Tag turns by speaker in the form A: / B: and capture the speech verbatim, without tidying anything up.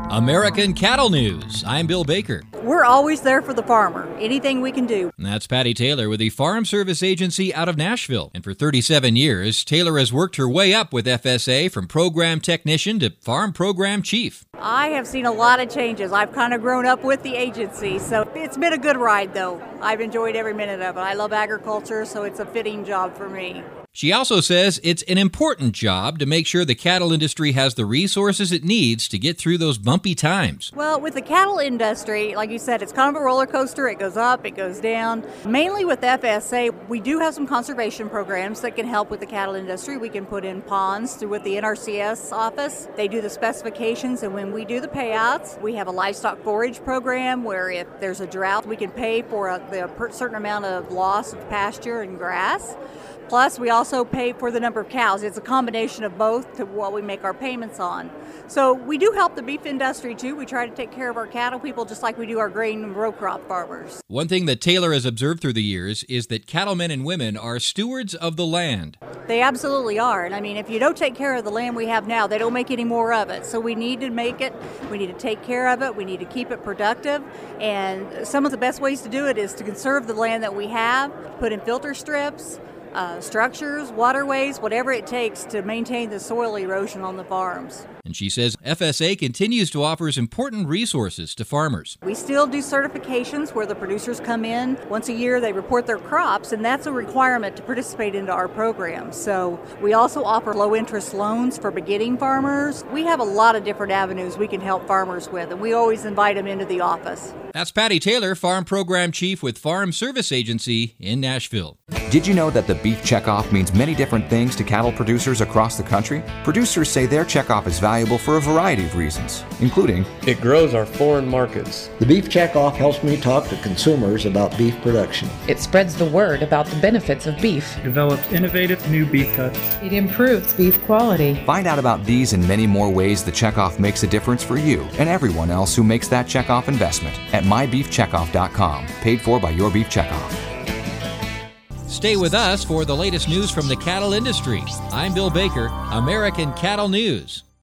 A: American Cattle News. I'm Bill Baker.
B: We're always there for the farmer. Anything we can do.
A: And that's Patty Taylor with the Farm Service Agency out of Nashville. And for thirty-seven years, Taylor has worked her way up with F S A from program technician to farm program chief.
B: I have seen a lot of changes. I've kind of grown up with the agency, so it's been a good ride, though. I've enjoyed every minute of it. I love agriculture, so it's a fitting job for me.
A: She also says it's an important job to make sure the cattle industry has the resources it needs to get through those bumpy times.
B: Well, with the cattle industry, like you said, it's kind of a roller coaster. It goes up, it goes down. Mainly with F S A, we do have some conservation programs that can help with the cattle industry. We can put in ponds through with the N R C S office. They do the specifications, and when we do the payouts, we have a livestock forage program where if there's a drought, we can pay for a, the certain amount of loss of pasture and grass. Plus, we also pay for the number of cows. It's a combination of both to what we make our payments on. So we do help the beef industry, too. We try to take care of our cattle people just like we do our grain and row crop farmers.
A: One thing that Taylor has observed through the years is that cattlemen and women are stewards of the land.
B: They absolutely are. And I mean, if you don't take care of the land we have now, they don't make any more of it. So we need to make it. We need to take care of it. We need to keep it productive. And some of the best ways to do it is to conserve the land that we have, put in filter strips, Uh, structures, waterways, whatever it takes to maintain the soil erosion on the farms.
A: And she says F S A continues to offer important resources to farmers.
B: We still do certifications where the producers come in. Once a year they report their crops, and that's a requirement to participate into our program. So we also offer low-interest loans for beginning farmers. We have a lot of different avenues we can help farmers with, and we always invite them into the office.
A: That's Patty Taylor, Farm Program Chief with Farm Service Agency in Nashville.
C: Did you know that the beef checkoff means many different things to cattle producers across the country? Producers say their checkoff is valuable for a variety of reasons, including
D: it grows our foreign markets.
E: The beef checkoff helps me talk to consumers about beef production.
F: It spreads the word about the benefits of beef.
G: Develops innovative new beef cuts.
F: It improves beef quality.
C: Find out about these and many more ways the checkoff makes a difference for you and everyone else who makes that checkoff investment at my beef checkoff dot com, paid for by Your Beef Checkoff.
A: Stay with us for the latest news from the cattle industry. I'm Bill Baker, American Cattle News.